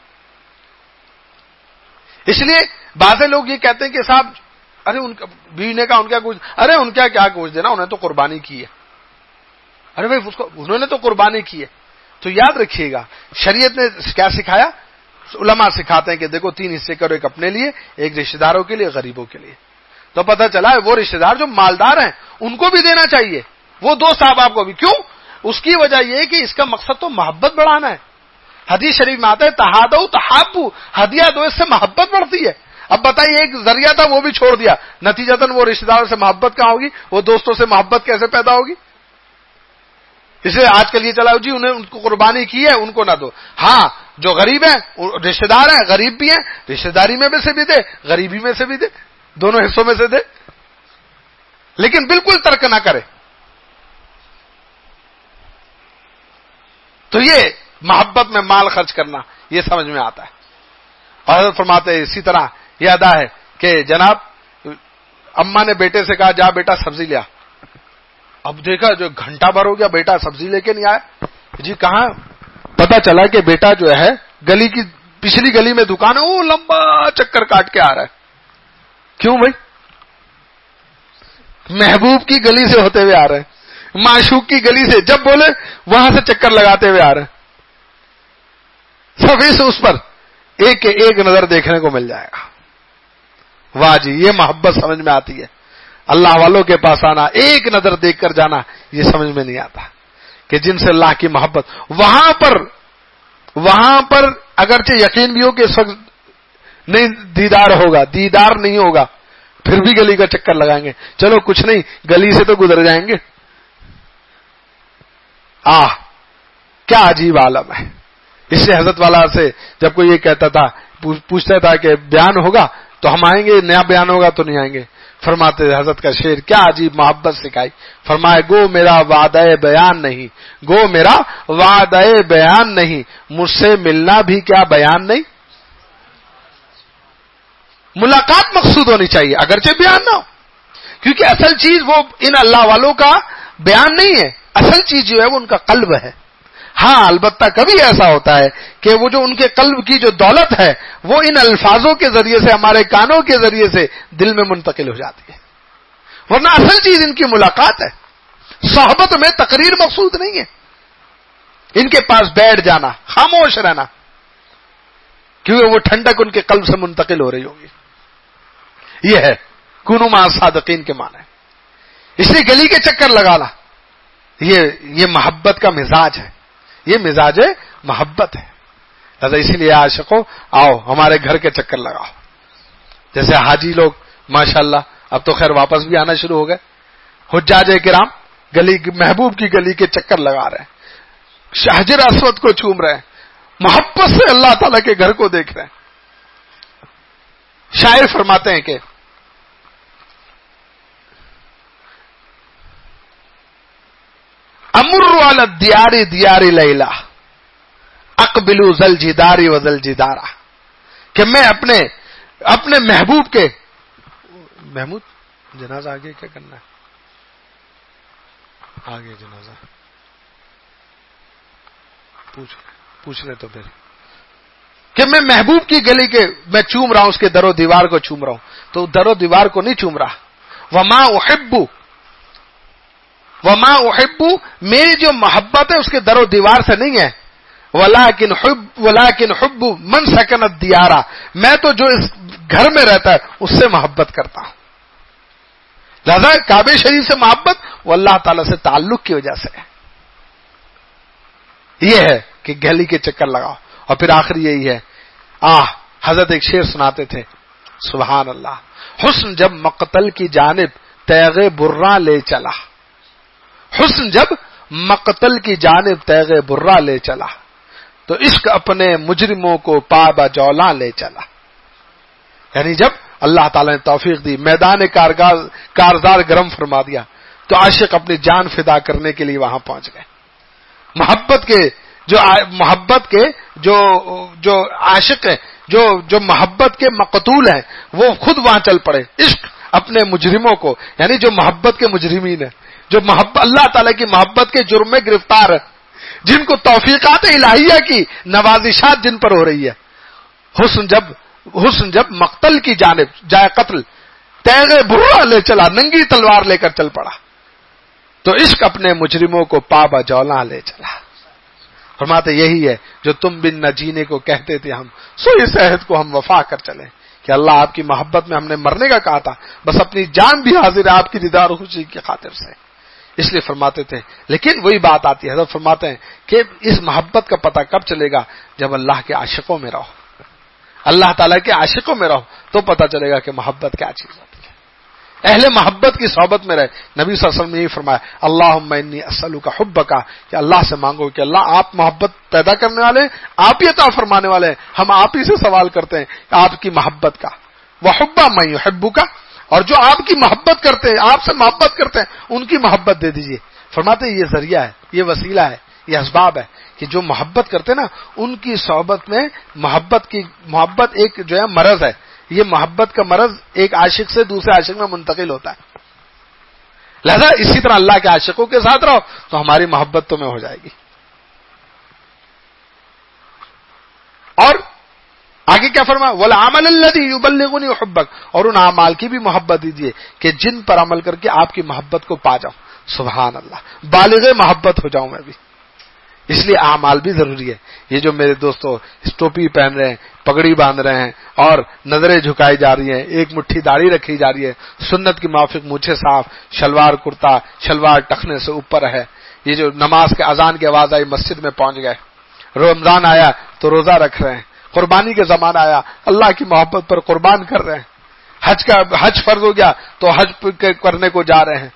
اس لیے بعض لوگ یہ کہتے ہیں کہ صاحب ارے ان کا بیوی نے کہا ان کا کچھ, ارے ان کا کیا کچھ دینا, انہیں تو قربانی کی ہے. ارے بھائی انہوں نے تو قربانی کی ہے. تو یاد رکھیے گا شریعت نے کیا سکھایا. علماء سکھاتے ہیں کہ دیکھو 3 حصے کرو, ایک اپنے لیے, ایک رشتہ داروں کے لیے, غریبوں کے لیے. تو پتہ چلا ہے وہ رشتہ دار جو مالدار ہیں ان کو بھی دینا چاہیے, وہ دوست احباب کو بھی. کیوں؟ اس کی وجہ یہ کہ اس کا مقصد تو محبت بڑھانا ہے. حدیث شریف میں آتا ہے تہادو تحابو, ہدیہ دو, اس سے محبت بڑھتی ہے. اب بتائیے ایک ذریعہ تھا وہ بھی چھوڑ دیا, نتیجتاً وہ رشتہ داروں سے محبت کہاں ہوگی, وہ دوستوں سے محبت کیسے پیدا ہوگی. اس لیے آج کل یہ چلا جی انہیں ان کو قربانی کی ہے ان کو نہ دو. ہاں جو غریب ہیں رشتہ دار ہیں, غریب بھی ہیں, رشتہ داری میں سے بھی دے, غریبی میں سے بھی دے, دونوں حصوں میں سے دے, لیکن بالکل ترک نہ کرے. تو یہ محبت میں مال خرچ کرنا یہ سمجھ میں آتا ہے. اور حضرت فرماتے ہیں اسی طرح یہ ادا ہے کہ جناب اماں نے بیٹے سے کہا جا بیٹا سبزی لیا. اب دیکھا جو گھنٹہ بھر ہو گیا بیٹا سبزی لے کے نہیں آیا. جی کہاں؟ پتا چلا کہ بیٹا جو ہے گلی کی پچھلی گلی میں دکان ہے, وہ لمبا چکر کاٹ کے آ رہا ہے. کیوں بھائی؟ محبوب کی گلی سے ہوتے ہوئے آ رہے ہیں, معشوق کی گلی سے, جب بولے وہاں سے چکر لگاتے ہوئے آ رہے ہیں. سب اس پر ایک نظر دیکھنے کو مل جائے گا. واہ جی, یہ محبت سمجھ میں آتی ہے. اللہ والوں کے پاس آنا, ایک نظر دیکھ کر جانا, یہ سمجھ میں نہیں آتا کہ جن سے اللہ کی محبت. وہاں پر اگرچہ یقین بھی ہو کہ اس وقت نہیں دیدار نہیں ہوگا, پھر بھی گلی کا چکر لگائیں گے. چلو کچھ نہیں, گلی سے تو گزر جائیں گے. کیا عجیب عالم ہے. اس سے حضرت والا سے جب کوئی یہ کہتا تھا, پوچھتا تھا کہ بیان ہوگا تو ہم آئیں گے, نیا بیان ہوگا تو نہیں آئیں گے. فرماتے حضرت کا شعر کیا عجیب محبت سکھائی. فرمائے گو میرا وعدہ بیان نہیں, گو میرا وعدہ بیان نہیں, مجھ سے ملنا بھی کیا بیان نہیں. ملاقات مقصود ہونی چاہیے، اگرچہ بیان نہ ہو، کیونکہ اصل چیز وہ ان اللہ والوں کا بیان نہیں ہے، اصل چیز جو ہے وہ ان کا قلب ہے۔ ہاں البتہ کبھی ایسا ہوتا ہے کہ وہ جو ان کے قلب کی جو دولت ہے وہ ان الفاظوں کے ذریعے سے، ہمارے کانوں کے ذریعے سے دل میں منتقل ہو جاتی ہے، ورنہ اصل چیز ان کی ملاقات ہے۔ صحبت میں تقریر مقصود نہیں ہے، ان کے پاس بیٹھ جانا، خاموش رہنا، کیونکہ وہ ٹھنڈک ان کے قلب سے منتقل ہو رہی ہوگی۔ یہ ہے کونوا مع الصادقین کے معنی۔ اس لیے گلی کے چکر لگانا یہ محبت کا مزاج ہے، یہ مزاج محبت ہے۔ لہذا اسی لیے عاشقوں آؤ ہمارے گھر کے چکر لگاؤ، جیسے حاجی لوگ ماشاءاللہ اب تو خیر واپس بھی آنا شروع ہو گئے، حجاج کرام گلی محبوب کی گلی کے چکر لگا رہے ہیں، حجر اسود کو چوم رہے ہیں، محبت سے اللہ تعالیٰ کے گھر کو دیکھ رہے ہیں۔ شاعر فرماتے ہیں کہ امر علی الدیار دیار لیلا اقبلوا ذل جدار و ذل جدارا، کہ میں اپنے محبوب کے محمود جنازہ آگے کیا کرنا ہے؟ آگے جنازہ پوچھ رہے تو پھر کہ میں محبوب کی گلی کے میں چوم رہا ہوں، اس کے در و دیوار کو چوم رہا ہوں، تو در و دیوار کو نہیں چوم رہا۔ وما احب میری جو محبت ہے اس کے در و دیوار سے نہیں ہے، ولکن حب من سکن الدیار، میں تو جو اس گھر میں رہتا ہے اس سے محبت کرتا ہوں۔ لہذا کعبہ شریف سے محبت وہ اللہ تعالی سے تعلق کی وجہ سے ہے۔ یہ ہے کہ گلی کے چکر لگاؤ، اور پھر آخر یہی ہے حضرت ایک شعر سناتے تھے، سبحان اللہ، حسن جب مقتل کی جانب تیغ برہ لے چلا، حسن جب مقتل کی جانب تیغ برہ لے چلا، تو عشق اپنے مجرموں کو پا جولاں لے چلا۔ یعنی جب اللہ تعالی نے توفیق دی، میدان کارزار گرم فرما دیا، تو عاشق اپنی جان فدا کرنے کے لیے وہاں پہنچ گئے۔ محبت کے جو عاشق ہیں، جو محبت کے مقتول ہیں، وہ خود وہاں چل پڑے۔ عشق اپنے مجرموں کو، یعنی جو محبت کے مجرمین ہیں، جو اللہ تعالی کی محبت کے جرم میں گرفتار ہے، جن کو توفیقات الہیہ کی نوازشات جن پر ہو رہی ہے، حسن جب مقتل کی جانب جائے قتل تیغ برہ لے چلا، ننگی تلوار لے کر چل پڑا، تو عشق اپنے مجرموں کو پا جولاں لے چلا۔ فرماتے یہی ہے جو تم بن نہ جینے کو کہتے تھے ہم، سو اس عہد کو ہم وفا کر چلیں کہ اللہ آپ کی محبت میں ہم نے مرنے کا کہا تھا، بس اپنی جان بھی حاضر ہے آپ کی دیدار خوشی کی خاطر سے، اس لیے فرماتے تھے۔ لیکن وہی بات آتی ہے، حضرت فرماتے ہیں کہ اس محبت کا پتہ کب چلے گا؟ جب اللہ کے عاشقوں میں رہو، اللہ تعالیٰ کے عاشقوں میں رہو، تو پتہ چلے گا کہ محبت کیا چیز ہوتی ہے۔ اہل محبت کی صحبت میں رہے۔ نبی صلی اللہ علیہ وسلم نے یہ فرمایا، اللہم انی اسألک حبک، کہ اللہ سے مانگو کہ اللہ آپ محبت پیدا کرنے والے ہیں، آپ ہی عطا فرمانے والے ہیں، ہم آپ ہی سے سوال کرتے ہیں آپ کی محبت کا، وحب من یحبک، اور جو آپ کی محبت کرتے ہیں، آپ سے محبت کرتے ہیں، ان کی محبت دے دیجئے۔ فرماتے ہیں یہ ذریعہ ہے، یہ وسیلہ ہے، یہ اسباب ہے کہ جو محبت کرتے ہیں نا، ان کی صحبت میں محبت ایک جو ہے مرض ہے، یہ محبت کا مرض ایک عاشق سے دوسرے عاشق میں منتقل ہوتا ہے۔ لہذا اسی طرح اللہ کے عاشقوں کے ساتھ رہو تو ہماری محبت تمہیں ہو جائے گی۔ اور آگے کیا فرمایا؟ وَالْعَمَلَ الَّذِي يُبَلِّغُنِي حُبَّكَ، اور ان اعمال کی بھی محبت دیجیے کہ جن پر عمل کر کے آپ کی محبت کو پا جاؤں۔ سبحان اللہ، بالغ محبت ہو جاؤں میں بھی۔ اس لیے اعمال بھی ضروری ہے۔ یہ جو میرے دوستوں ٹوپی پہن رہے ہیں، پگڑی باندھ رہے ہیں اور نظریں جھکائی جا رہی ہیں، ایک مٹھی داڑھی رکھی جا رہی ہے، سنت کی موافق مونچھیں صاف، شلوار کرتا، شلوار ٹخنے سے اوپر ہے، یہ جو نماز کے اذان کی آواز آئی مسجد میں پہنچ گئے، رمضان آیا تو روزہ رکھ رہے ہیں، قربانی کا زمانہ آیا اللہ کی محبت پر قربان کر رہے ہیں، حج فرض ہو گیا تو حج کرنے کو جا رہے ہیں۔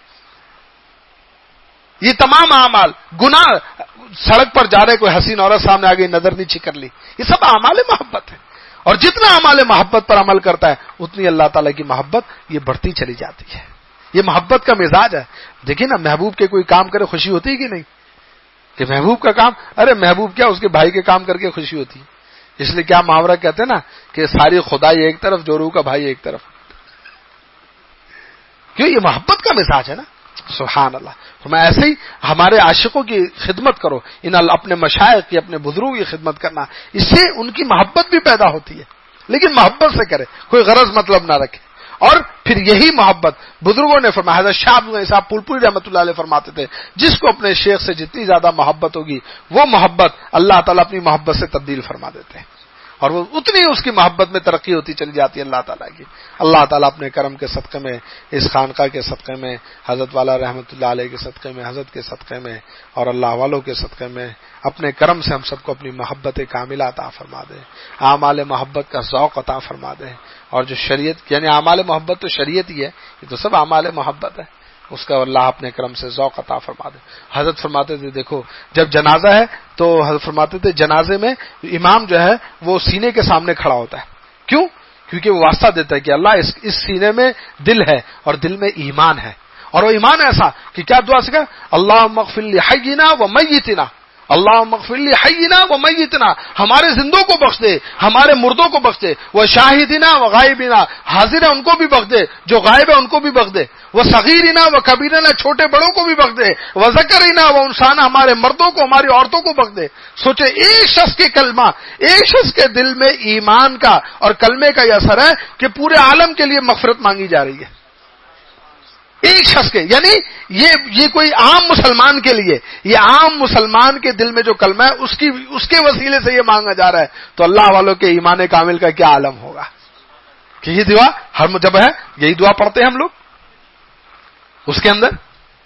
یہ تمام اعمال، گناہ، سڑک پر جا رہے کوئی حسین عورت سامنے آ گئی نظر نیچی کر لی، یہ سب اعمال محبت ہے، اور جتنا اعمال محبت پر عمل کرتا ہے اتنی اللہ تعالیٰ کی محبت یہ بڑھتی چلی جاتی ہے۔ یہ محبت کا مزاج ہے۔ دیکھیں نا، محبوب کے کوئی کام کرے خوشی ہوتی ہے کہ نہیں؟ کہ محبوب کا کام، ارے محبوب کیا اس کے بھائی کے کام کر کے خوشی ہوتی ہے، اس لیے کیا محاورہ کہتے ہیں نا کہ ساری خدائی ایک طرف، جو روح کا بھائی ایک طرف. کیوں؟ یہ محبت کا مزاج ہے نا. سبحان اللہ. میں ایسے ہی ہمارے عاشقوں کی خدمت کرو، اپنے مشائخ کی، اپنے بزرگوں کی خدمت کرنا، اس سے ان کی محبت بھی پیدا ہوتی ہے، لیکن محبت سے کرے، کوئی غرض مطلب نہ رکھے. اور پھر یہی محبت بزرگوں نے فرمایا، حضرت شاہ عبد الغنی صاحب پھولپوری رحمۃ اللہ علیہ فرماتے تھے، جس کو اپنے شیخ سے جتنی زیادہ محبت ہوگی وہ محبت اللہ تعالیٰ اپنی محبت سے تبدیل فرما دیتے ہیں، اور وہ اتنی اس کی محبت میں ترقی ہوتی چلی جاتی ہے اللہ تعالیٰ کی. اللہ تعالیٰ اپنے کرم کے صدقے میں، اس خانقاہ کے صدقے میں، حضرت والا رحمۃ اللہ علیہ کے صدقے میں، حضرت کے صدقے میں اور اللہ والوں کے صدقے میں اپنے کرم سے ہم سب کو اپنی محبت کاملہ عطا فرما دے، اعمال محبت کا ذوق عطا فرما دے. اور جو شریعت یعنی اعمال محبت تو شریعت ہی ہے، یہ تو سب اعمال محبت ہے، اس کا اللہ اپنے کرم سے ذوق عطا فرما دے. حضرت فرماتے تھے دیکھو جب جنازہ ہے تو حضرت فرماتے تھے جنازے میں امام جو ہے وہ سینے کے سامنے کھڑا ہوتا ہے. کیوں؟ کیونکہ وہ واسطہ دیتا ہے کہ اللہ اس سینے میں دل ہے اور دل میں ایمان ہے، اور وہ ایمان ایسا کہ کیا دعا سکھا، اللہم اغفر لحینا و میتنا، اللہم اغفر لحینا و میتنا، ہمارے زندوں کو بخش دے، ہمارے مردوں کو بخش دے، وہ شاہدنا و غائبنا، حاضر ہے ان کو بھی بخش دے، جو غائب ہے ان کو بھی بخش دے، وہ صغیرنا و کبیرنا، چھوٹے بڑوں کو بھی بخش دے، وہ ذکرنا و انسانا، ہمارے مردوں کو ہماری عورتوں کو بخش دے. سوچے ایک شخص کے کلمہ، ایک شخص کے دل میں ایمان کا اور کلمے کا یہ اثر ہے کہ پورے عالم کے لیے مغفرت مانگی جا رہی ہے. ایک شخص کے، یعنی یہ کوئی عام مسلمان کے لیے، یہ عام مسلمان کے دل میں جو کلمہ ہے اس کے وسیلے سے یہ مانگا جا رہا ہے، تو اللہ والوں کے ایمان کامل کا کیا عالم ہوگا کہ یہ دعا ہر جب ہے یہی دعا پڑھتے ہیں ہم لوگ اس کے اندر.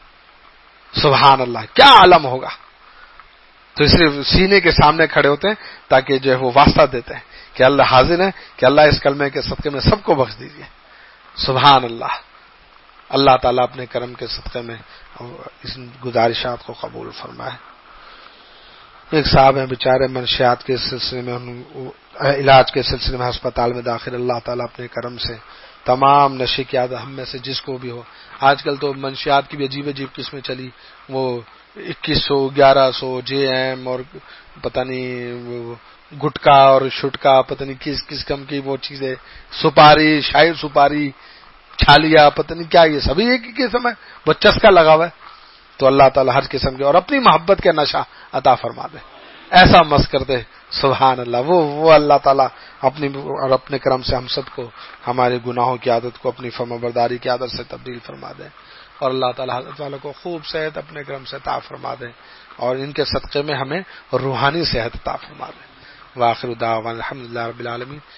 سبحان اللہ، کیا عالم ہوگا. تو اس لیے سینے کے سامنے کھڑے ہوتے ہیں تاکہ جو ہے وہ واسطہ دیتے ہیں کہ اللہ حاضر ہے کہ اللہ اس کلمے کے صدقے میں سب کو بخش دیجیے. سبحان اللہ. اللہ تعالیٰ اپنے کرم کے صدقے میں اس گزارشات کو قبول فرمائے. ایک صاحب ہیں بیچارے منشیات کے سلسلے میں، علاج کے سلسلے میں ہسپتال میں داخل. اللہ تعالیٰ اپنے کرم سے تمام نشے کی عادت ہم میں سے جس کو بھی ہو. آج کل تو منشیات کی بھی عجیب عجیب قسمیں چلی، وہ 2100 1100 JM اور پتہ نہیں گٹکا اور شٹکا، پتہ نہیں کس قسم کی وہ چیزیں، سپاری، شاہی سپاری، چھالیا، پتہ نہیں کیا، یہ سبھی ایک ہی قسم ہے، وہ چسکا لگا ہوا ہے. تو اللہ تعالیٰ ہر قسم کے اور اپنی محبت کے نشہ عطا فرما دے، ایسا مس کر دے. سبحان اللہ. وہ اللہ تعالیٰ اپنے کرم سے ہم سب کو ہمارے گناہوں کی عادت کو اپنی فرمانبرداری کی عادت سے تبدیل فرما دے، اور اللہ تعالیٰ حضرت والوں کو خوب صحت اپنے کرم سے عطا فرما دے، اور ان کے صدقے میں ہمیں روحانی صحت عطا فرما دے. وآخر دعوانا الحمدللہ رب العالمین.